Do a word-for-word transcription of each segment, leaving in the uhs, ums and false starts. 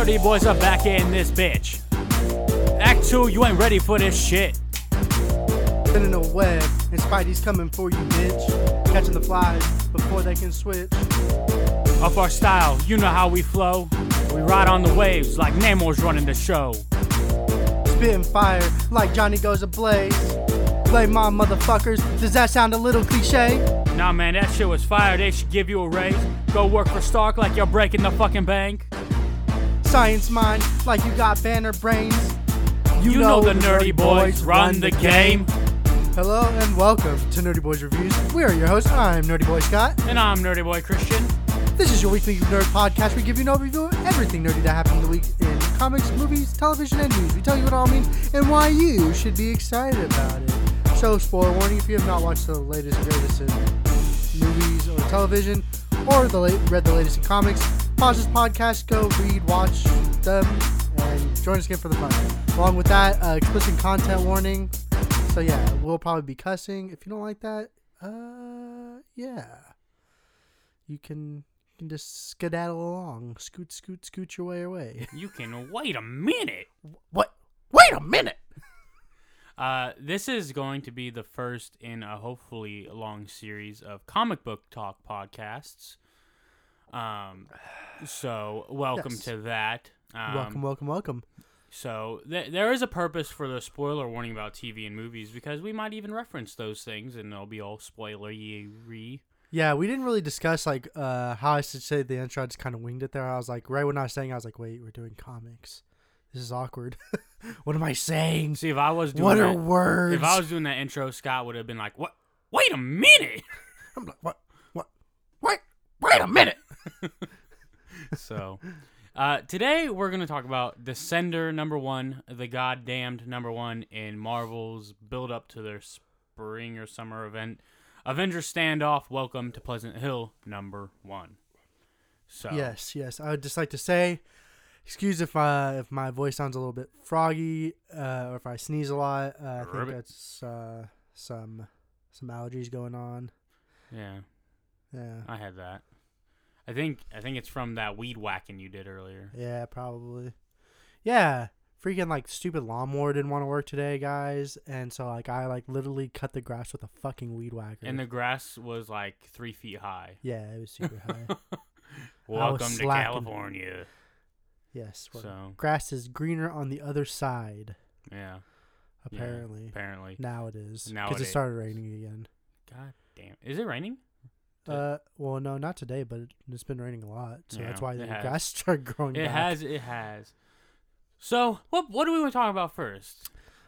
Nerdy boys are back in this bitch. Act two, you ain't ready for this shit. Spinning a web, and Spidey's coming for you, bitch. Catching the flies before they can switch. Up our style, you know how we flow. We ride on the waves like Nemo's running the show. Spitting fire like Johnny Goes ablaze. Blame my motherfuckers, does that sound a little cliche? Nah man, that shit was fire, they should give you a raise. Go work for Stark like you're breaking the fucking bank. Science mind like you got banner brains. You, you know, know the nerdy boys run the game. Hello and welcome to Nerdy Boys Reviews. We are your hosts. I'm Nerdy Boy Scott. And I'm Nerdy Boy Christian. This is your weekly nerd podcast. We give you an overview of everything nerdy that happened in the week in comics, movies, television, and news. We tell you what it all means and why you should be excited about it. So, spoiler warning, if you have not watched the latest and greatest in movies or television, or the late, read the latest in comics, pause this podcast, go read, watch them, and join us again for the fun. Along with that, uh, explicit content warning. So yeah, we'll probably be cussing. If you don't like that, uh, yeah, you can you can just skedaddle along, scoot, scoot, scoot your way away. You can wait a minute. What? Wait a minute. Uh, this is going to be the first in a hopefully long series of comic book talk podcasts. Um, so welcome yes. to that. Um, welcome, welcome, welcome. So th- there is a purpose for the spoiler warning about T V and movies because we might even reference those things and they'll be all spoilery. Yeah, we didn't really discuss like uh, how I should say the intro. I just kind of winged it there. I was like, right when I was saying, I was like, wait, we're doing comics. This is awkward. What am I saying? See, if I was doing what that, are words? If I was doing that intro, Scott would have been like, "What? Wait a minute!" I'm like, "What? What? Wait! Wait a minute!" So, uh, today we're gonna talk about Descender number one, the goddamned number one in Marvel's build up to their spring or summer event, Avengers Standoff. Welcome to Pleasant Hill number one. So yes, yes, I would just like to say. Excuse if uh, if my voice sounds a little bit froggy, uh, or if I sneeze a lot. Uh, I think that's uh, some some allergies going on. Yeah, yeah. I had that. I think I think it's from that weed whacking you did earlier. Yeah, probably. Yeah, freaking like stupid lawnmower didn't want to work today, guys, and so like I like literally cut the grass with a fucking weed whacker. And the grass was like three feet high. Yeah, it was super high. Welcome to California. Yes. Well, so grass is greener on the other side. Yeah. Apparently. Yeah, apparently. Now it is. Now because it, it started raining again. God damn. Is it raining? Uh, well, no, not today, but it, it's been raining a lot, so yeah, that's why the has. grass started growing. It back. has. It has. So, what what do we want to talk about first?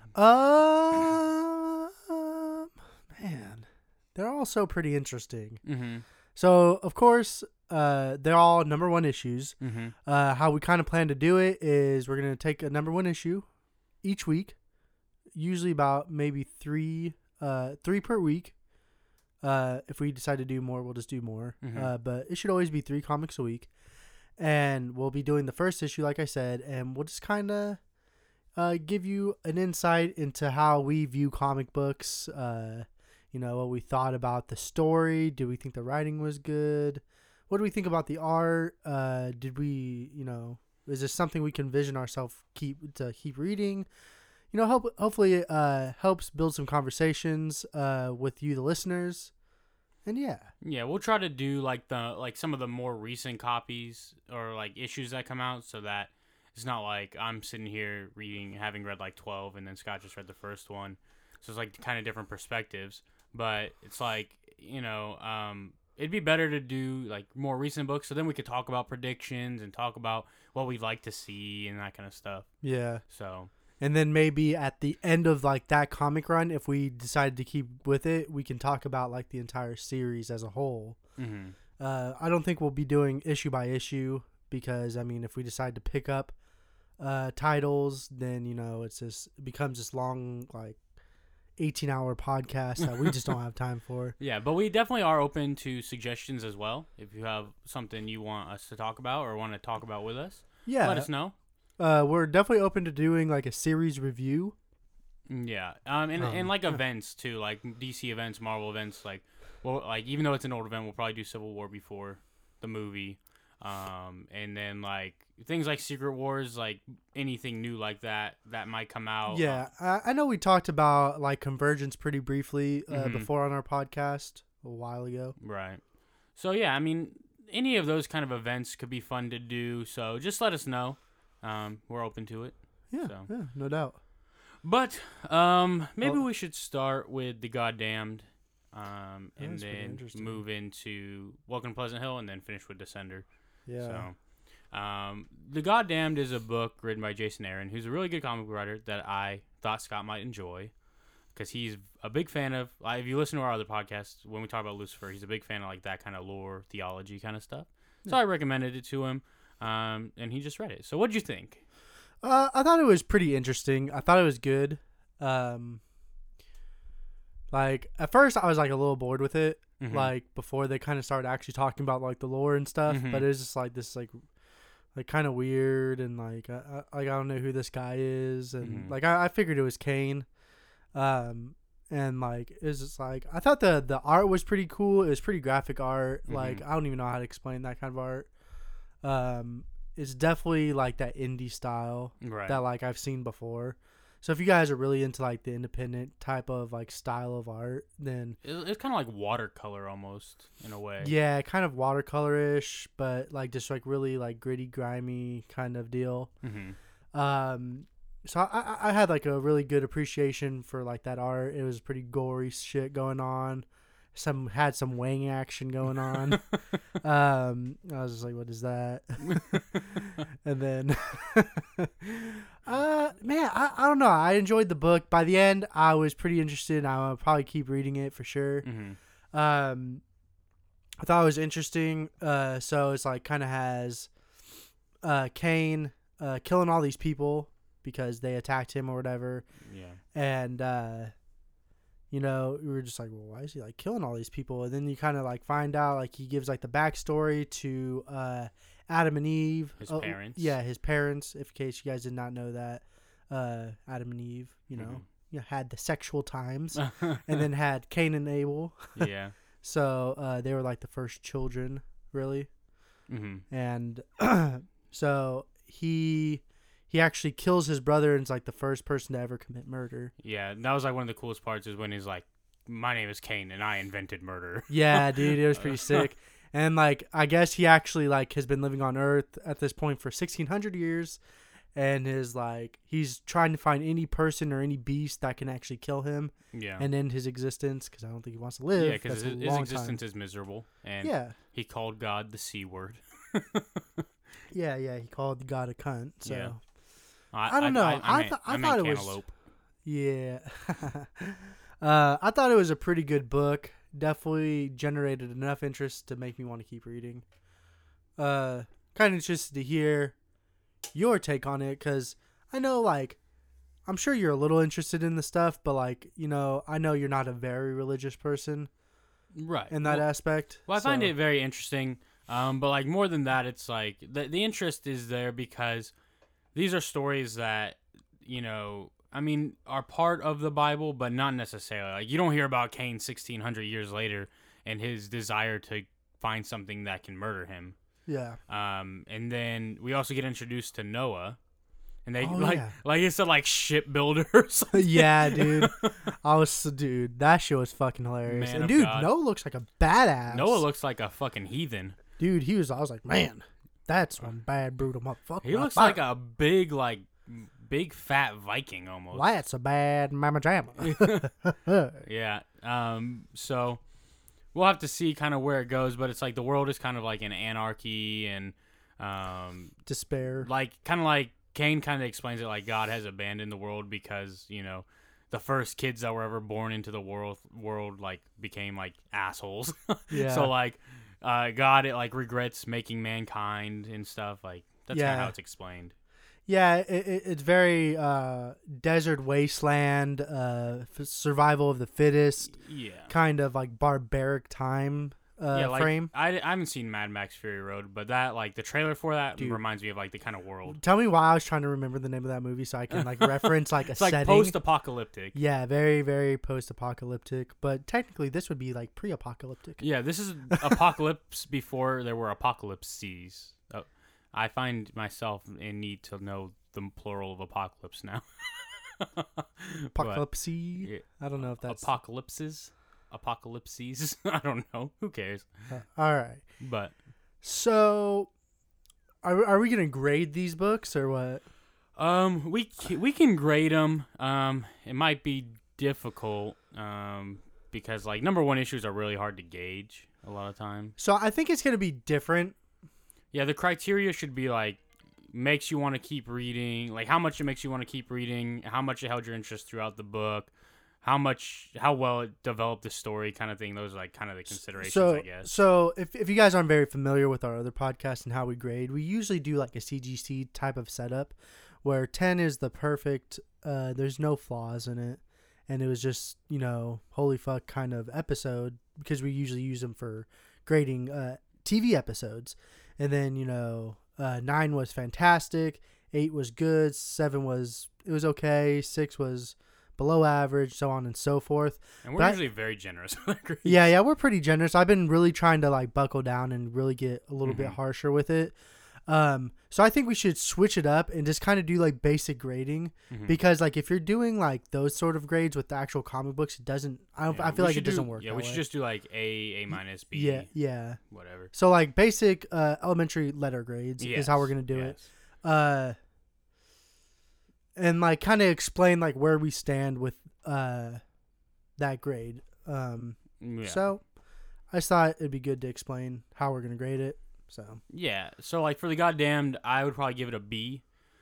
Uh, man, they're all so pretty interesting. Mm-hmm. So, of course, uh, they're all number one issues. Mm-hmm. Uh, how we kind of plan to do it is we're going to take a number one issue each week, usually about maybe three, uh, three per week. Uh, if we decide to do more, we'll just do more. Mm-hmm. Uh, but it should always be three comics a week. And we'll be doing the first issue, like I said, and we'll just kind of uh, give you an insight into how we view comic books, uh, you know, what we thought about the story. Do we think the writing was good? What do we think about the art? Uh, did we, you know, is this something we can envision ourselves keep to keep reading? You know, help hopefully it uh, helps build some conversations uh, with you, the listeners. And yeah, yeah, we'll try to do like the like some of the more recent copies or like issues that come out, so that it's not like I'm sitting here reading, having read like twelve, and then Scott just read the first one. So it's like kind of different perspectives. But it's like, you know, um, it'd be better to do like more recent books, so then we could talk about predictions and talk about what we'd like to see and that kind of stuff. Yeah. So. And then maybe at the end of like that comic run, if we decided to keep with it, we can talk about like the entire series as a whole. Mm-hmm. Uh, I don't think we'll be doing issue by issue because I mean, if we decide to pick up uh, titles, then you know it's just it becomes this long like eighteen hour podcast that we just don't have time for. Yeah, but we definitely are open to suggestions as well. If you have something you want us to talk about or want to talk about with us, yeah, let us know. Uh, we're definitely open to doing like a series review. Yeah, um, and, um, and like yeah. events too, like D C events, Marvel events. Like, well, like even though it's an old event, we'll probably do Civil War before the movie. Um, and then like things like Secret Wars, like anything new like that that might come out. Yeah, I, I know we talked about like Convergence pretty briefly uh, Mhm. before on our podcast a while ago. Right. So yeah, I mean, any of those kind of events could be fun to do. So just let us know. Um, we're open to it. Yeah, So. yeah, no doubt. But um, maybe Well- we should start with The Goddamned, um, Yeah, and that's pretty then interesting. move into Welcome to Pleasant Hill, and then finish with Descender. Yeah. So, um, The Goddamned is a book written by Jason Aaron, who's a really good comic book writer that I thought Scott might enjoy, because he's a big fan of. Like, if you listen to our other podcasts, when we talk about Lucifer, he's a big fan of like that kind of lore, theology kind of stuff. So I recommended it to him, um, and he just read it. So what did you think? Uh, I thought it was pretty interesting. I thought it was good. Um, like at first, I was like a little bored with it. Mhm. Like before they kind of started actually talking about like the lore and stuff. Mhm. But it was just like this like like kind of weird and like I, I like I don't know who this guy is and Mhm. like I, I figured it was Kane. Um, and like it was just like I thought the the art was pretty cool. It was pretty graphic art. Like Mhm. I don't even know how to explain that kind of art. Um, it's definitely like that indie style Right. that like I've seen before. So if you guys are really into like the independent type of like style of art, then It, it's kind of like watercolor almost in a way. yeah, kind of watercolorish, but like just like really like gritty, grimy kind of deal. Mm-hmm. Um, so I, I I had like a really good appreciation for like that art. It was pretty gory shit going on. Some had some wang action going on. um, I was just like, what is that? And then, uh, man, I, I don't know. I enjoyed the book. By the end, I was pretty interested. I'll probably keep reading it for sure. Mm-hmm. Um, I thought it was interesting. Uh, so it's like kind of has, uh, Kane, uh, killing all these people because they attacked him or whatever. Yeah. And, uh, you know, we were just like, well, why is he like killing all these people? And then you kind of like find out, like, he gives like the backstory to uh, Adam and Eve. His Oh, parents. Yeah, his parents. If in case you guys did not know that, uh, Adam and Eve, you know, Mhm. you know, had the sexual times, and then had Cain and Abel. Yeah. So uh, they were like the first children, really. Mm-hmm. And so he he actually kills his brother and is like the first person to ever commit murder. Yeah. That was like one of the coolest parts is when he's like, "My name is Cain and I invented murder." Yeah, dude, it was pretty sick. And like I guess he actually like has been living on Earth at this point for sixteen hundred years, and is like he's trying to find any person or any beast that can actually kill him Yeah. and end his existence, because I don't think he wants to live. Yeah, because That's a his, his long existence time. is miserable, and Yeah, he called God the C word. yeah, yeah. He called God a cunt. So Yeah. I don't know. I, I meant, th- I meant thought it was- cantaloupe. yeah. uh, I thought it was a pretty good book. Definitely generated enough interest to make me want to keep reading. Uh, kind of interested to hear your take on it, because I know, like, I'm sure you're a little interested in the stuff, but like, you know, I know you're not a very religious person Right. in that well, aspect. Well, I find so- it very interesting. Um, but like more than that, it's like the the interest is there because these are stories that, you know, I mean, are part of the Bible, but not necessarily. Like you don't hear about Cain sixteen hundred years later and his desire to find something that can murder him. Yeah. Um, and then we also get introduced to Noah, and they Oh, like yeah. like it's a like shipbuilder or something. Yeah, dude. I was, dude, that shit was fucking hilarious. Man and of dude, God. Noah looks like a badass. Noah looks like a fucking heathen. Dude, he was, I was like, man, that's one bad, brutal motherfucker. He looks like a big like big fat Viking almost. That's a bad mama jamma. Yeah. Um. So we'll have to see kind of where it goes, but it's like the world is kind of like in anarchy and um Despair. like kind of like Cain kind of explains it like God has abandoned the world because you know the first kids that were ever born into the world world like became like assholes. Yeah. So like uh God it like regrets making mankind and stuff like that's kind Yeah. of how it's explained. Yeah, it, it, it's very uh, desert wasteland, uh, f- survival of the fittest, Yeah. kind of like barbaric time uh, yeah, like, frame. I, I haven't seen Mad Max Fury Road, but that like the trailer for that Dude. reminds me of like the kind of world. Tell me why I was trying to remember the name of that movie so I can like reference like a It's like setting. post-apocalyptic. Yeah, very very post-apocalyptic, but technically this would be like pre-apocalyptic. Yeah, this is apocalypse before there were apocalypses. Oh, I find myself in need to know the plural of apocalypse now. Apocalypse. yeah. I don't know if that's Apocalypses. Apocalypses. I don't know. Who cares? Uh, all right. But So, are are we gonna grade these books or what? um, we c- we can grade them. Um, it might be difficult. Um, because like number one issues are really hard to gauge a lot of time. So I think it's gonna be different. Yeah, the criteria should be like makes you want to keep reading, like how much it makes you want to keep reading, how much it held your interest throughout the book, how much, how well it developed the story, kind of thing. Those are like kind of the considerations, So, I guess. so if if you guys aren't very familiar with our other podcast and how we grade, we usually do like a C G C type of setup, where ten is the perfect. Uh, there's no flaws in it, and it was just you know holy fuck kind of episode because we usually use them for grading uh, T V episodes, and then you know uh, nine was fantastic, eight was good, seven was it was okay, six was below average, so on and so forth. And we're But usually very generous with our grades. Yeah, yeah, we're pretty generous. I've been really trying to like buckle down and really get a little Mhm. bit harsher with it. Um, so I think we should switch it up and just kind of do like basic grading Mhm. because like if you're doing like those sort of grades with the actual comic books, it doesn't. I don't. Yeah, I feel we like should it doesn't do- work. Yeah, that we should way. just do like A, A minus, B, Yeah, yeah. whatever. So like basic uh, elementary letter grades is how we're gonna do it. yes. Uh, and like kind of explain like where we stand with uh that grade. Um, Yeah. so I just thought it'd be good to explain how we're gonna grade it. So Yeah, so like for the goddamned, I would probably give it a B.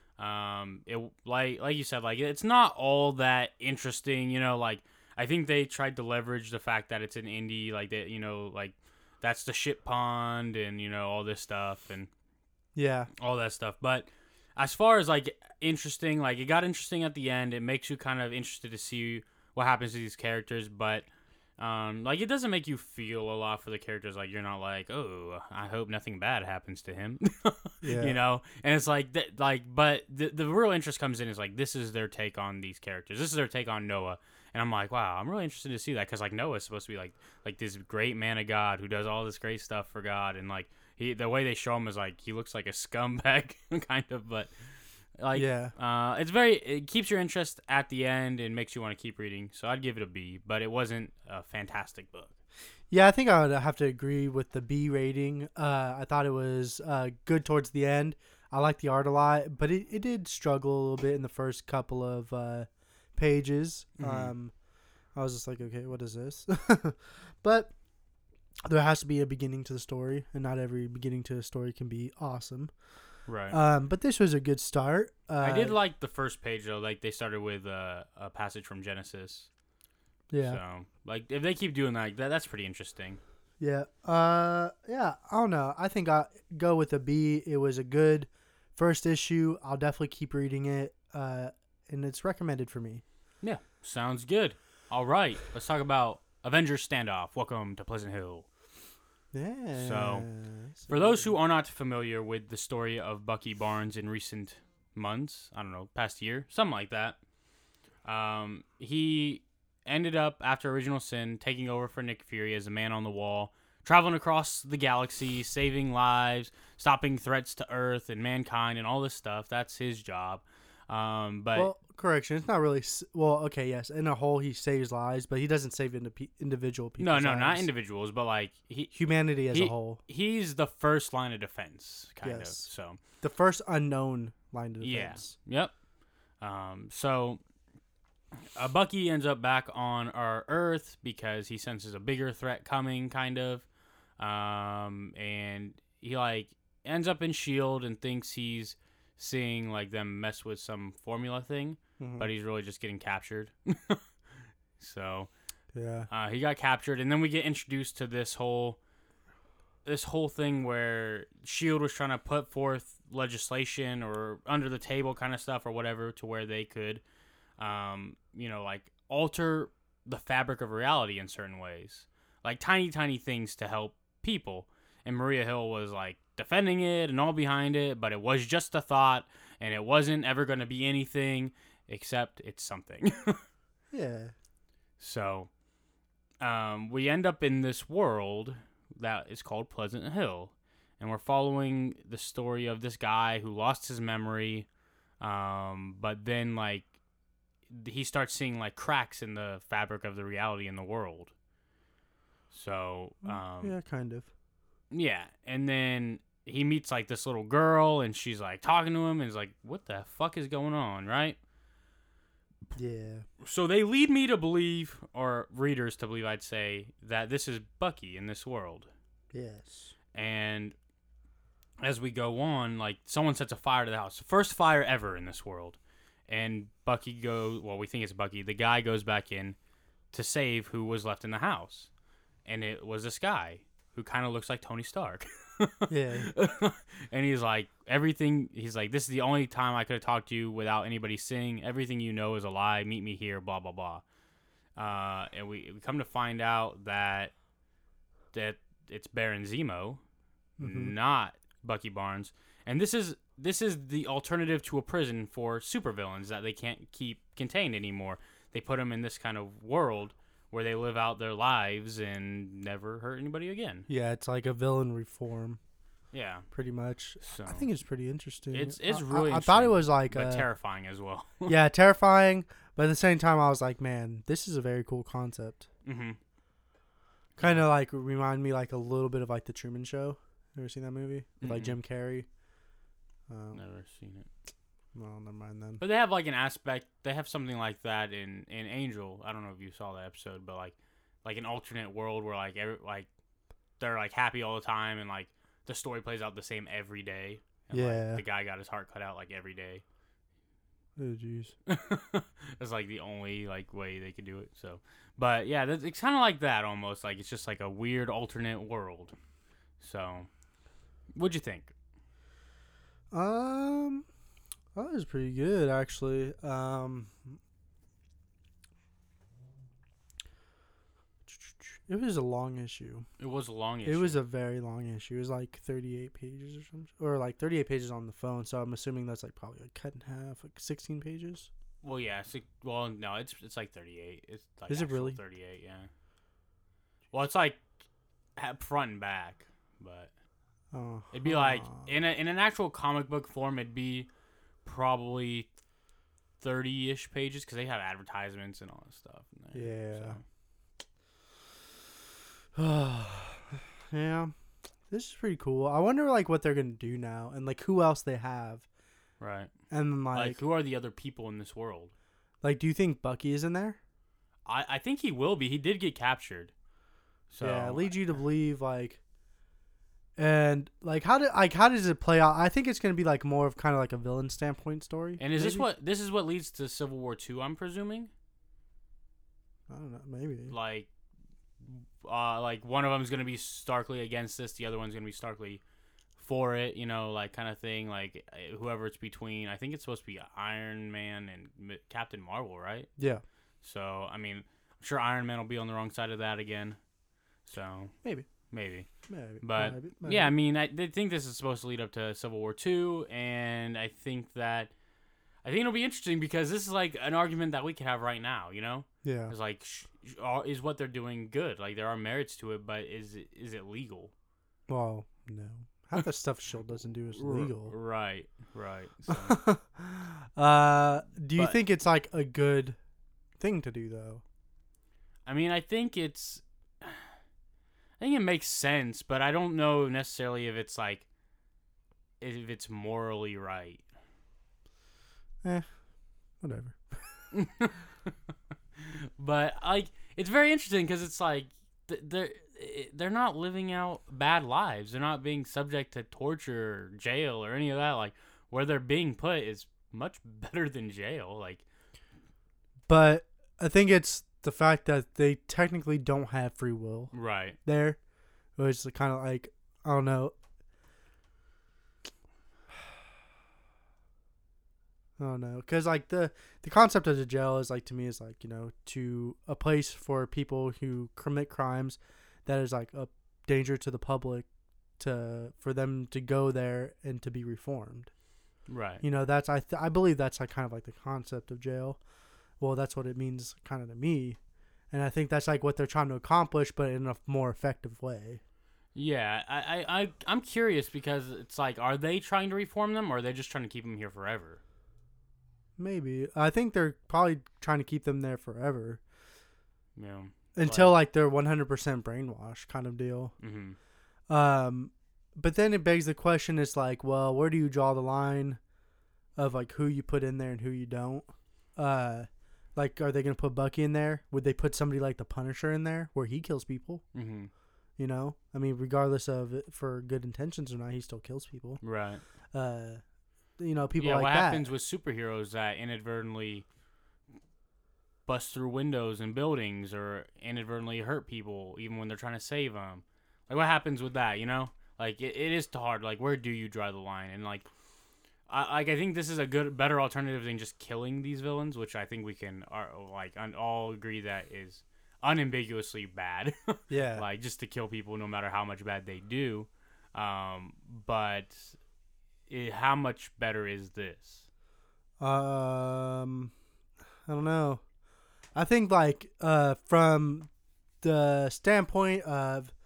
Um, it like like you said, like it's not all that interesting, you know. Like I think they tried to leverage the fact that it's an indie, like that, you know, like that's the shit pond and you know all this stuff and yeah, all that stuff. But as far as like interesting, like it got interesting at the end. It makes you kind of interested to see what happens to these characters, but. Um, like it doesn't make you feel a lot for the characters. Like you're not like, oh, I hope nothing bad happens to him, Yeah. you know. And it's like that, like, but the the real interest comes in is like this is their take on these characters. This is their take on Noah, and I'm like, wow, I'm really interested to see that because like Noah's supposed to be like like this great man of God who does all this great stuff for God, and like he the way they show him is like he looks like a scumbag kind of, but. Like, Yeah. uh, it's very, it keeps your interest at the end and makes you want to keep reading. So I'd give it a B, but it wasn't a fantastic book. Yeah, I think I would have to agree with the B rating. Uh, I thought it was uh, good towards the end. I like the art a lot, but it, it did struggle a little bit in the first couple of uh, pages. Mhm. Um, I was just like, okay, what is this? But there has to be a beginning to the story, and not every beginning to a story can be awesome. Right. Um, but this was a good start. Uh, I did like the first page, though. Like, they started with uh, a passage from Genesis. Yeah. So, like, if they keep doing that, that that's pretty interesting. Yeah. Uh. Yeah. I don't know. I think I go with a B. It was a good first issue. I'll definitely keep reading it. Uh, and it's recommended for me. Yeah. Sounds good. All right. Let's talk about Avengers Standoff. Welcome to Pleasant Hill. Yeah. So, For those who are not familiar with the story of Bucky Barnes in recent months, I don't know, past year, something like that, um, he ended up, after Original Sin, taking over for Nick Fury as a man on the wall, traveling across the galaxy, saving lives, stopping threats to Earth and mankind and all this stuff. That's his job. Um, but Well, correction. It's not really. s- Well, okay, yes. In a whole, he saves lives, but he doesn't save indi- individual people. no, no, not individuals, but like he Humanity as he, a whole. he's the first line of defense, kind Yes. of. So. The first unknown line of defense. Yeah. Yep. Um, so uh, Bucky ends up back on our Earth because he senses a bigger threat coming, kind of. Um, and he like ends up in Shield and thinks he's seeing like them mess with some formula thing, Mhm. but he's really just getting captured. So Yeah. uh, he got captured, and then we get introduced to this whole this whole thing where Shield was trying to put forth legislation or under the table kind of stuff or whatever to where they could, um, you know, like alter the fabric of reality in certain ways, like tiny, tiny things to help people. And Maria Hill was like defending it and all behind it, but it was just a thought, and it wasn't ever going to be anything except it's something. Yeah. So, um, we end up in this world that is called Pleasant Hill, and we're following the story of this guy who lost his memory, um, but then like he starts seeing like cracks in the fabric of the reality in the world. So, um, yeah, kind of. Yeah, and then he meets like this little girl, and she's like talking to him, and he's like, "What the fuck is going on?" Right? Yeah. So they lead me to believe, or readers to believe, I'd say, that this is Bucky in this world. Yes. And as we go on, like, someone sets a fire to the house. First fire ever in this world. And Bucky goes, well, we think it's Bucky. The guy goes back in to save who was left in the house. And it was this guy who kind of looks like Tony Stark. Yeah. And he's like, everything, he's like, this is the only time I could have talked to you without anybody seeing. Everything you know is a lie. Meet me here, blah, blah, blah. Uh, and we, we come to find out that that it's Baron Zemo, mm-hmm. not Bucky Barnes. And this is this is the alternative to a prison for supervillains that they can't keep contained anymore. They put them in this kind of world where they live out their lives and never hurt anybody again. Yeah, it's like a villain reform. Yeah, pretty much. So I think it's pretty interesting. It's it's I, really. I, I thought it was like, but uh, terrifying as well. Yeah, terrifying, but at the same time, I was like, man, this is a very cool concept. Mm-hmm. Kind of like remind me like a little bit of like the Truman Show. Ever seen that movie with Mm-mm. like Jim Carrey? Um, Never seen it. Well, never mind then. But they have like an aspect. They have something like that in, in Angel. I don't know if you saw that episode, but like like an alternate world where like every, like they're like happy all the time, and like the story plays out the same every day. And, yeah. Like, the guy got his heart cut out like every day. Oh jeez. That's like the only like way they could do it. So, but yeah, it's kind of like that almost. Like it's just like a weird alternate world. So, what'd you think? Um. That was pretty good, actually. Um, it was a long issue. It was a long issue. It was a very long issue. It was like thirty-eight pages or something, or like thirty-eight pages on the phone. So I'm assuming that's like probably like cut in half, like sixteen pages. Well, yeah. So, well, no, it's it's like thirty-eight. It's like Is it really thirty-eight? Yeah. Well, it's like front and back, but uh, it'd be like in a in an actual comic book form, it'd be probably thirty-ish pages because they have advertisements and all that stuff in there. Yeah. So. Yeah. This is pretty cool. I wonder like what they're gonna do now and like who else they have. Right. And then, like, like who are the other people in this world? Like, do you think Bucky is in there? I, I think he will be. He did get captured. So yeah, it leads you to believe like. And like how did like how does it play out? I think it's gonna be like more of kind of like a villain standpoint story. And is maybe? this what this is what leads to Civil War Two? I'm presuming. I don't know, maybe. Like, uh, like one of them is gonna be starkly against this, the other one's gonna be starkly for it. You know, like kind of thing. Like whoever it's between. I think it's supposed to be Iron Man and Captain Marvel, right? Yeah. So I mean, I'm sure Iron Man will be on the wrong side of that again. So maybe. Maybe. Maybe. But, maybe, maybe. yeah, I mean, I, I think this is supposed to lead up to Civil War Two, and I think that, I think it'll be interesting because this is like an argument that we could have right now, you know? Yeah. It's like, sh- sh- is what they're doing good? Like, there are merits to it, but is it, is it legal? Well, no. Half the stuff Shield doesn't do is legal. Right, right. So. uh, do you but, think it's like a good thing to do, though? I mean, I think it's... I think it makes sense, but I don't know necessarily if it's like if it's morally right. Eh, whatever. But like, it's very interesting because it's like they're they're not living out bad lives. They're not being subject to torture, or jail, or any of that. Like where they're being put is much better than jail. Like, but I think it's the fact that they technically don't have free will. Right. There. Which is kind of like, I don't know. I don't know. Because, like, the, the concept of the jail is, like, to me, is, like, you know, to a place for people who commit crimes that is, like, a danger to the public to for them to go there and to be reformed. Right. You know, that's I th- I believe that's like kind of like the concept of jail. Well, that's what it means kind of to me. And I think that's like what they're trying to accomplish, but in a more effective way. Yeah, I, I, I, I'm curious because it's like, are they trying to reform them or are they just trying to keep them here forever? Maybe. I think they're probably trying to keep them there forever. Yeah. Until like, like they're one hundred percent brainwashed kind of deal. Mm-hmm. Um, but then it begs the question, it's like, well, where do you draw the line of like who you put in there and who you don't? Uh, like, are they going to put Bucky in there? Would they put somebody like the Punisher in there where he kills people? Mm-hmm. You know, I mean, regardless of it for good intentions or not, he still kills people. Right. Uh, you know, people yeah, like what that. happens with superheroes that inadvertently bust through windows in buildings or inadvertently hurt people even when they're trying to save them? Like, what happens with that, you know? Like, it, it is hard. Like, where do you draw the line? And, like, I like I think this is a good, better alternative than just killing these villains, which I think we can, are, like, all agree that is unambiguously bad. Yeah. Like, just to kill people no matter how much bad they do. Um, but it, how much better is this? Um, I don't know. I think like uh from the standpoint of,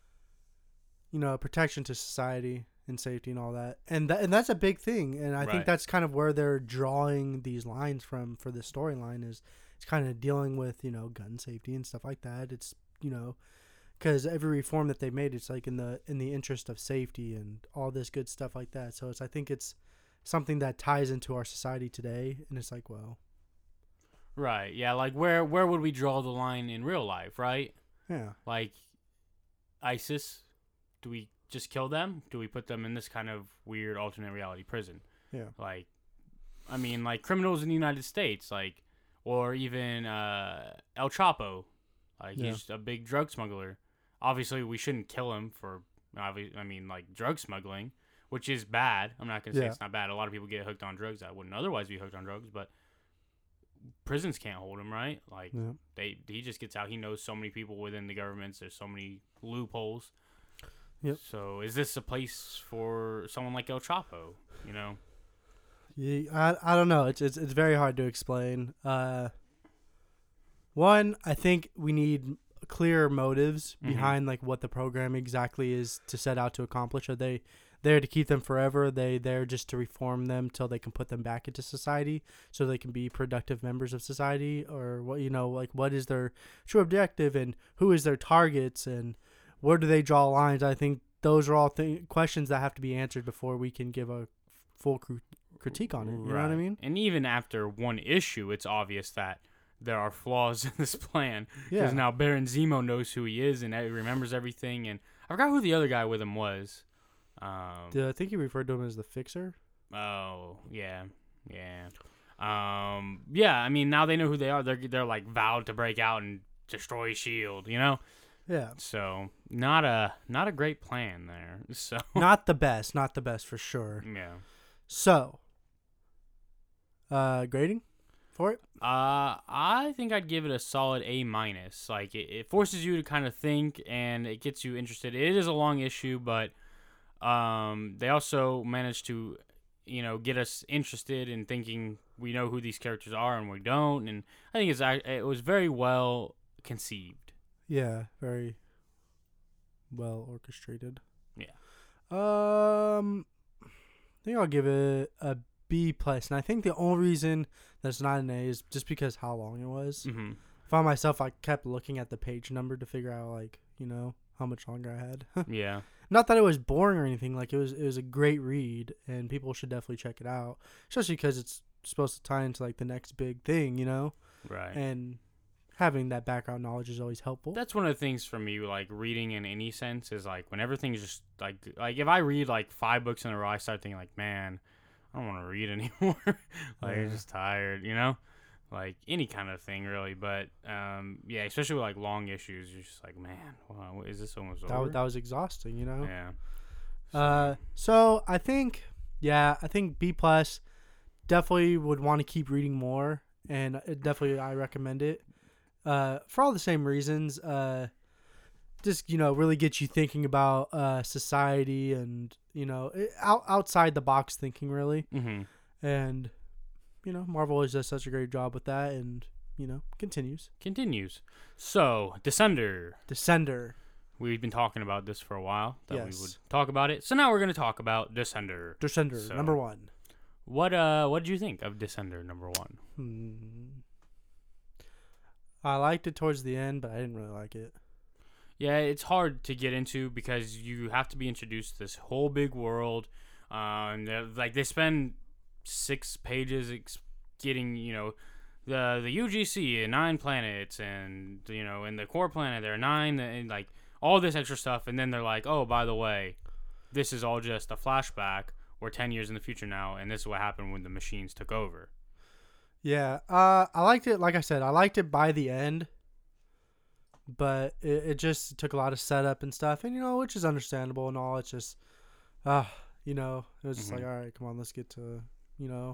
you know, protection to society and safety and all that, and that and that's a big thing, and I Right. think that's kind of where they're drawing these lines from for the storyline is it's kind of dealing with, you know, gun safety and stuff like that. It's, you know, because every reform that they made, it's like in the in the interest of safety and all this good stuff like that. So it's I think it's something that ties into our society today, and it's like, well, Right. Yeah. Like, where where would we draw the line in real life? Right. yeah, Like, ISIS. Do we just kill them? Do we put them in this kind of weird alternate reality prison? yeah, Like, I mean, like criminals in the United States, like, or even uh, El Chapo. Like, Yeah. he's a big drug smuggler. Obviously, we shouldn't kill him for, obvi- I mean, like, drug smuggling, which is bad. I'm not going to say Yeah. it's not bad. A lot of people get hooked on drugs that wouldn't otherwise be hooked on drugs, but prisons can't hold him, right? Like, yeah. they he just gets out. He knows so many people within the governments. There's so many loopholes. Yep. So, is this a place for someone like El Chapo, you know? Yeah, I I don't know. It's it's it's very hard to explain. Uh, one, I think we need clear motives Mhm. behind like what the program exactly is to set out to accomplish. Are they there to keep them forever? Are they there just to reform them till they can put them back into society so they can be productive members of society? Or what, you know, like what is their true objective and who is their targets and where do they draw lines? I think those are all th- questions that have to be answered before we can give a full cr- critique on it. You know what I Right. mean? And even after one issue, it's obvious that there are flaws in this plan. Yeah. Because now Baron Zemo knows who he is and he remembers everything. And I forgot who the other guy with him was. Um, The- I think you referred to him as the Fixer. oh, yeah. Yeah. Um, yeah, I mean, now they know who they are. They're, they're like vowed to break out and destroy S H I E L D, you know? Yeah. So, not a not a great plan there. So, Not the best. Not the best for sure. yeah. So, uh, grading for it? Uh, I think I'd give it a solid A minus. Like it, it forces you to kind of think and it gets you interested. It is a long issue, but um, they also managed to, you know, get us interested in thinking we know who these characters are and we don't. And I think it's ac- it was very well conceived. Yeah, very well orchestrated. Yeah. Um, I think I'll give it a B plus, and I think the only reason that's not an A is just because how long it was. Mm-hmm. I found myself I kept looking at the page number to figure out like, you know, how much longer I had. Yeah. Not that it was boring or anything. Like it was it was a great read, and people should definitely check it out, especially because it's supposed to tie into like the next big thing, you know. Right. And having that background knowledge is always helpful. That's one of the things for me, like reading in any sense, is like when everything's just like like if I read like five books in a row, I start thinking like, man, I don't want to read anymore. Like Yeah. I'm just tired, you know, like any kind of thing really. But um, yeah, especially with like long issues, you're just like, man, wow, is this almost that, over? wa- that was exhausting, you know. Yeah. Uh, so I think, yeah, I think B plus. Definitely would want to keep reading more, and it definitely I recommend it. Uh, for all the same reasons. Uh, just you know really get you thinking about uh, society and you know out, outside the box thinking really. Mm-hmm. And you know Marvel always does such a great job with that, and you know continues. Continues. So Descender. Descender. We've been talking about this for a while. That Yes. we would talk about it. So now we're going to talk about Descender. Descender So- number one. What uh what did you think of Descender number one? Hmm. I liked it towards the end, but I didn't really like it. Yeah, it's hard to get into because you have to be introduced to this whole big world. Uh, and they're- like they spend six pages ex- getting you know the the U G C and nine planets, and you know in the core planet there are nine, and like all this extra stuff, and then they're like, oh, by the way, this is all just a flashback. We're ten years in the future now, and this is what happened when the machines took over. Yeah, uh, I liked it. Like I said, I liked it by the end, but it, it just took a lot of setup and stuff, and you know, which is understandable and all. It's just, uh, you know, it was just Mhm. like, all right, come on, let's get to, you know,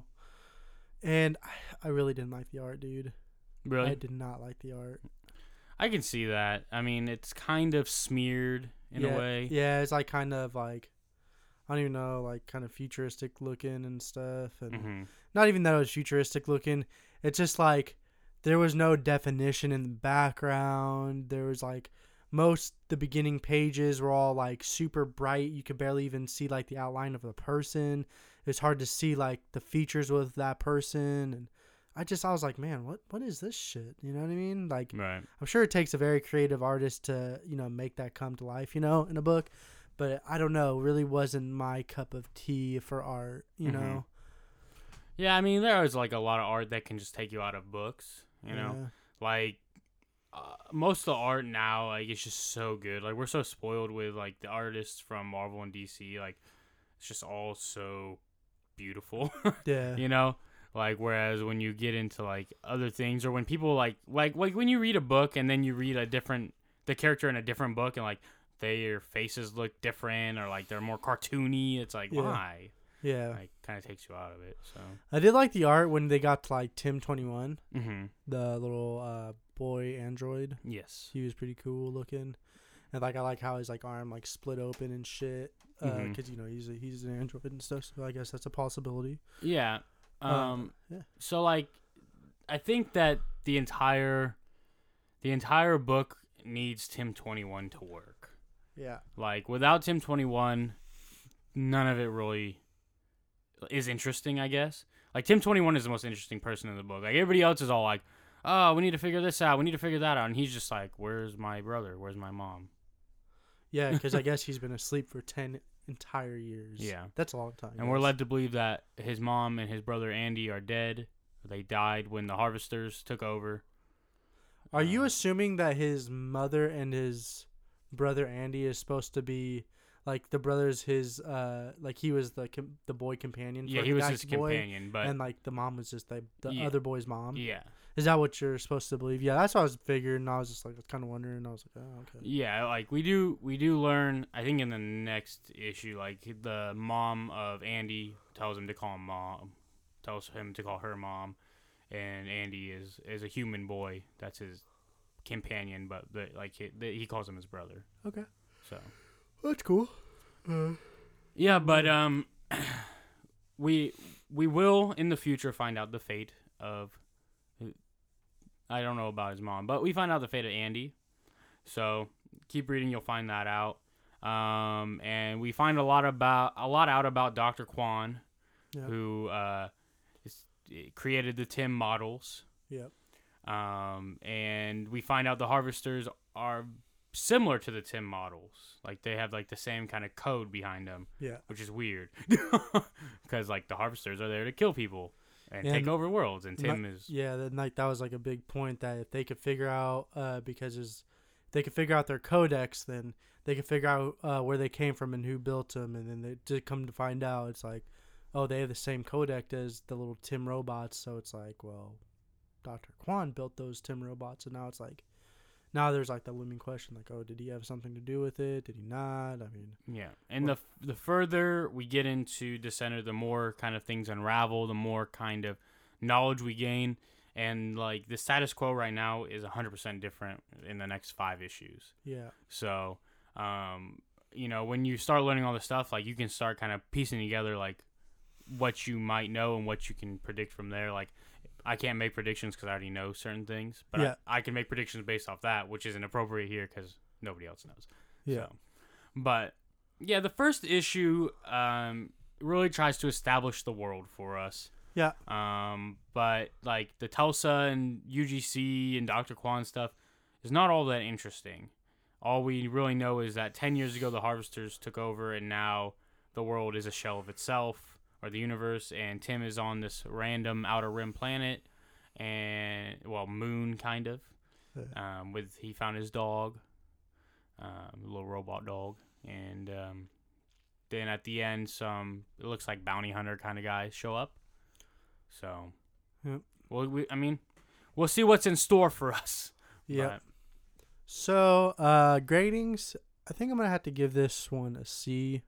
and I, I really didn't like the art, dude. Really, I did not like the art. I can see that. I mean, it's kind of smeared in yeah, a way. Yeah, it's like kind of like, I don't even know, like kind of futuristic looking and stuff, and. Mm-hmm. Not even that it was futuristic looking. It's just like there was no definition in the background. There was like most the beginning pages were all like super bright. You could barely even see like the outline of the person. It's hard to see like the features with that person. And I just I was like, man, what what is this shit? You know what I mean? Like Right. I'm sure it takes a very creative artist to, you know, make that come to life, you know, in a book. But I don't know, really wasn't my cup of tea for art, you Mhm. know. Yeah, I mean, there is like a lot of art that can just take you out of books. You know, Yeah. like uh, most of the art now, like it's just so good. Like we're so spoiled with like the artists from Marvel and D C. Like it's just all so beautiful. Yeah. You know, like whereas when you get into like other things, or when people like like like when you read a book and then you read a different the character in a different book and like their faces look different or like they're more cartoony. It's like Yeah. why? Yeah. Like kind of takes you out of it. So. I did like the art when they got to like Tim twenty-one, Mm-hmm. the little uh, boy android. Yes. He was pretty cool looking, and like I like how his like arm like split open and shit. Uh, Mhm. cause you know he's a, he's an android and stuff. So I guess that's a possibility. Yeah. Um. Um, yeah. So like, I think that the entire, the entire book needs Tim twenty-one to work. Yeah. Like without Tim twenty-one, none of it really is interesting. I guess. Like Tim twenty-one is the most interesting person in the book. Like everybody else is all like, "Oh, we need to figure this out. We need to figure that out," and he's just like, "Where's my brother? Where's my mom?" Yeah, because I guess he's been asleep for ten entire years. Yeah. That's a long time. And we're guys. led to believe that his mom and his brother Andy are dead. They died when the Harvesters took over. Are you Uh, assuming that his mother and his brother Andy is supposed to be like the brother's his uh like he was the com- the boy companion? For Yeah, the he was guy's his boy, companion, but and like the mom was just the, the Yeah. other boy's mom. yeah, Is that what you're supposed to believe? Yeah, that's what I was figuring. And I was just like kind of wondering. I was like, oh, okay. yeah, like we do, we do learn. I think in the next issue, like the mom of Andy tells him to call him mom, tells him to call her mom, and Andy is is a human boy. That's his companion, but the, like he, the, he calls him his brother. Okay, So that's cool. Uh, yeah, but um, we we will in the future find out the fate of. I don't know about his mom, but we find out the fate of Andy. So keep reading, you'll find that out. Um, and we find a lot about a lot out about Doctor Kwan, yeah, who uh, is, created the Tim models. yeah, Um, and we find out the Harvesters are similar to the Tim models. Like they have like the same kind of code behind them, yeah. which is weird because like the Harvesters are there to kill people and Yeah, take and over worlds, and Tim Not- is Yeah, that night that was like a big point that if they could figure out, uh, because there's, if they could figure out their codex, then they could figure out uh, where they came from and who built them, and then they did come to find out it's like, oh, they have the same codex as the little Tim robots, so it's like, well, Doctor Kwan built those Tim robots, and now it's like, now there's like the looming question, like, oh, did he have something to do with it? Did he not? I mean, yeah. And the the further we get into Descender, the more kind of things unravel, the more kind of knowledge we gain. and like the status quo right now is one hundred percent different in the next five issues. Yeah. So, um, you know, when you start learning all this stuff, like you can start kind of piecing together like what you might know and what you can predict from there. Like, I can't make predictions because I already know certain things, but Yeah. I, I can make predictions based off that, which isn't appropriate here because nobody else knows. Yeah. So, but yeah, the first issue um, really tries to establish the world for us. Yeah. Um, but like the Tulsa and U G C and Doctor Kwan stuff is not all that interesting. All we really know is that ten years ago the Harvesters took over, and now the world is a shell of itself, or the universe, and Tim is on this random outer rim planet, and well, moon kind of. Yeah. Um, with he found his dog, um, a little robot dog, and um, then at the end, some it looks like bounty hunter kind of guys show up. So, Yep. well, we, I mean, we'll see what's in store for us. Yeah. But, So, uh, gradings, I think I'm going to have to give this one a C.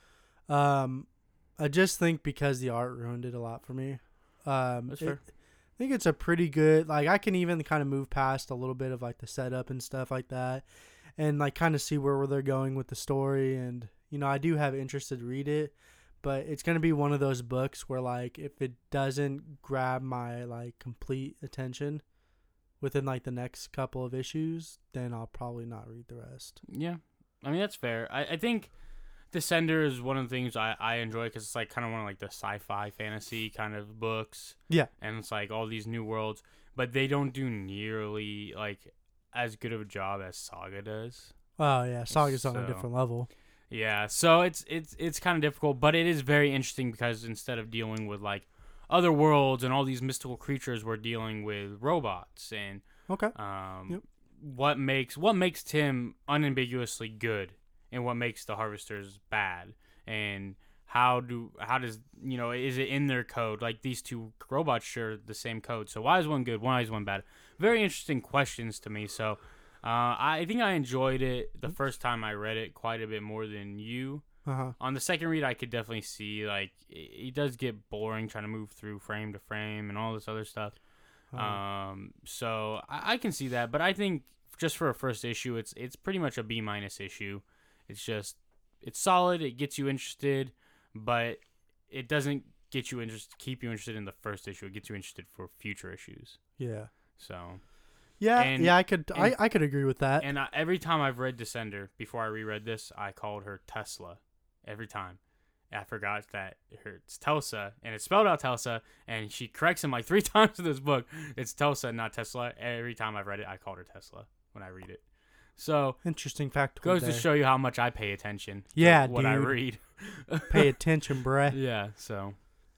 Um, I just think because the art ruined it a lot for me. Um, That's it- fair. I think it's a pretty good, like, I can even kind of move past a little bit of, like, the setup and stuff like that and, like, kind of see where they're going with the story. And, you know, I do have interest to read it, but it's going to be one of those books where, like, if it doesn't grab my, like, complete attention within, like, the next couple of issues, then I'll probably not read the rest. yeah, I mean, that's fair. I, I think Descender is one of the things I, I enjoy because it's, like, kind of one of, like, the sci-fi fantasy kind of books. Yeah. And it's, like, all these new worlds, but they don't do nearly, like, as good of a job as Saga does. Oh, yeah. Saga's on a So- different level. Yeah, so it's it's it's kind of difficult, but it is very interesting because instead of dealing with like other worlds and all these mystical creatures, we're dealing with robots and Okay. um, Yep. what makes what makes Tim unambiguously good and what makes the Harvesters bad, and how do how does you know is it in their code? Like these two robots share the same code, so why is one good? Why is one bad? Very interesting questions to me. So. Uh, I think I enjoyed it the first time I read it quite a bit more than you. Uh-huh. On the second read, I could definitely see, like, it, it does get boring trying to move through frame to frame and all this other stuff. Uh-huh. Um, so I, I can see that, but I think just for a first issue, it's it's pretty much a B minus issue. It's just, it's solid, it gets you interested, but it doesn't get you interest, keep you interested in the first issue. It gets you interested for future issues. Yeah. So... Yeah, And- yeah, I could, and- I, I could agree with that. And I, every time I've read Descender, before I reread this, I called her Tesla. Every time. I forgot that her, it's Telsa, and it's spelled out Telsa, and she corrects him like three times in this book. It's Telsa, not Tesla. Every time I've read it, I called her Tesla when I read it. So, Interesting fact. goes to show you how much I pay attention to Yeah, what I dude. read. Pay attention, bruh. Yeah, so.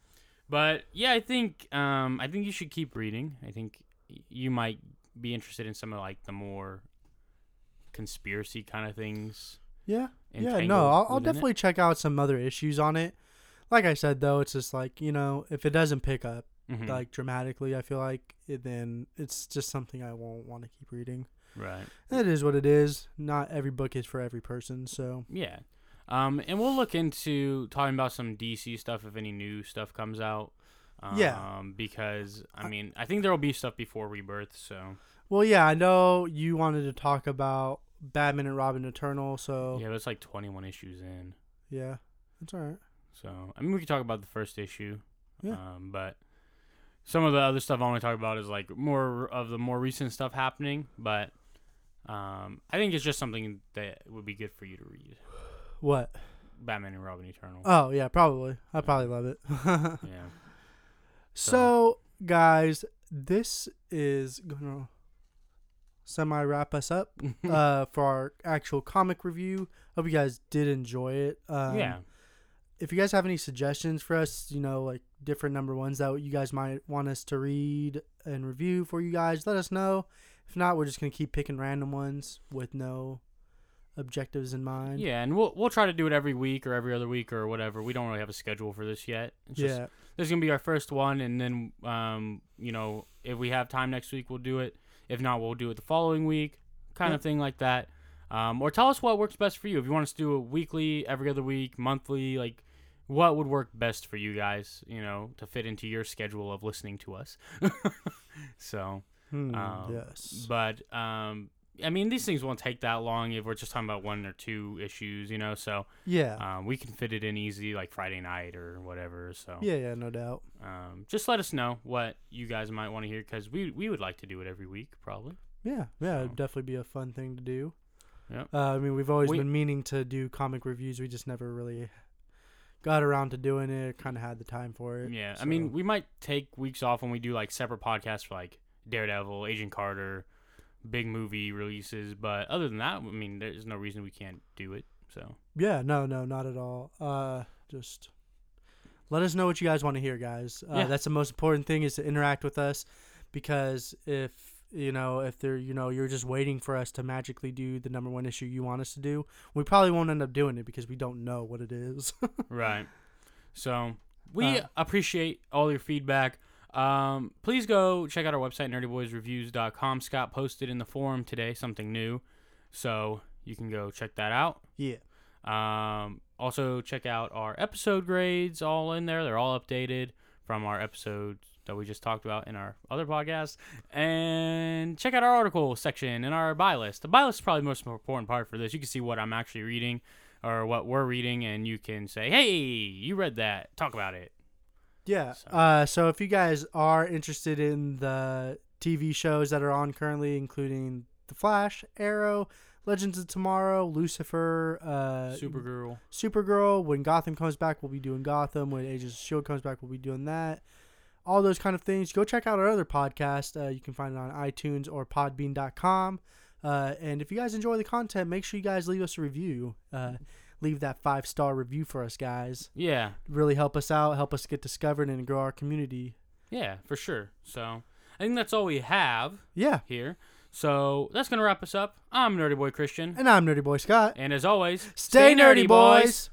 But, yeah, I think um, I think you should keep reading. I think you might be interested in some of like the more conspiracy kind of things. Yeah, yeah. entangled No, I'll, I'll within it. definitely check out some other issues on it. Like I said, though, it's just like, you know, if it doesn't pick up Mhm. like dramatically, I feel like it, then it's just something I won't want to keep reading. Right. It is what it is. Not every book is for every person, so Yeah. Um, and we'll look into talking about some D C stuff if any new stuff comes out. Um, Yeah. Because, I mean, I think there will be stuff before Rebirth, so. well, yeah. I know you wanted to talk about Batman and Robin Eternal, so Yeah, but it's like twenty-one issues in. yeah, that's all right. So, I mean, we could talk about the first issue. Yeah. Um, but some of the other stuff I want to talk about is like more of the more recent stuff happening. But um, I think it's just something that would be good for you to read. What? Batman and Robin Eternal. Oh yeah, probably. I probably love it. Yeah. So, guys, this is gonna semi wrap us up uh, for our actual comic review. Hope you guys did enjoy it. Um, yeah. If you guys have any suggestions for us, you know, like different number ones that you guys might want us to read and review for you guys, let us know. If not, we're just gonna keep picking random ones with no objectives in mind. Yeah, and we'll we'll try to do it every week or every other week or whatever. We don't really have a schedule for this yet. It's just, Yeah. this is gonna be our first one, and then um, you know, if we have time next week, we'll do it. If not, we'll do it the following week, kind Yeah. of thing like that. Um, or tell us what works best for you. If you want us to do it weekly, every other week, monthly, like what would work best for you guys, you know, to fit into your schedule of listening to us. So, Hmm, um, yes. but, um, I mean, these things won't take that long if we're just talking about one or two issues, you know, so Yeah. um, we can fit it in easy, like Friday night or whatever, so. Yeah, yeah, no doubt. Um, just let us know what you guys might want to hear, because we, we would like to do it every week, probably. Yeah, yeah, So. it'd definitely be a fun thing to do. Yep. Uh, I mean, we've always We- been meaning to do comic reviews. We just never really got around to doing it, kind of had the time for it. Yeah, I so. mean, we might take weeks off when we do, like, separate podcasts for, like, Daredevil, Agent Carter, big movie releases, but other than that, I mean, there's no reason we can't do it, so. Yeah, no, no, not at all. Uh, just let us know what you guys want to hear, guys. Uh, Yeah. That's the most important thing, is to interact with us, because if, you know, if they're, you know, you're just waiting for us to magically do the number one issue you want us to do, we probably won't end up doing it because we don't know what it is. Right. So, we Uh, appreciate all your feedback. Um, please go check out our website, nerdy boys reviews dot com. Scott posted in the forum today something new, so you can go check that out. Yeah. Um, also, check out our episode grades, all in there. They're all updated from our episodes that we just talked about in our other podcast. And check out our article section and our buy list. The buy list is probably the most important part for this. You can see what I'm actually reading or what we're reading, and you can say, hey, you read that. Talk about it. Yeah. So. Uh, so if you guys are interested in the T V shows that are on currently, including The Flash, Arrow, Legends of Tomorrow, Lucifer, uh, Supergirl. Supergirl. When Gotham comes back, we'll be doing Gotham. When Agents of S H I E L D comes back, we'll be doing that. All those kind of things. Go check out our other podcast. Uh, you can find it on iTunes or podbean dot com. Uh, and if you guys enjoy the content, make sure you guys leave us a review. Uh, leave that five-star review for us, guys. Yeah. Really help us out, help us get discovered, and grow our community. Yeah, for sure. So, I think that's all we have Yeah. here. So, that's going to wrap us up. I'm Nerdy Boy Christian. And I'm Nerdy Boy Scott. And as always, Stay nerdy, boys.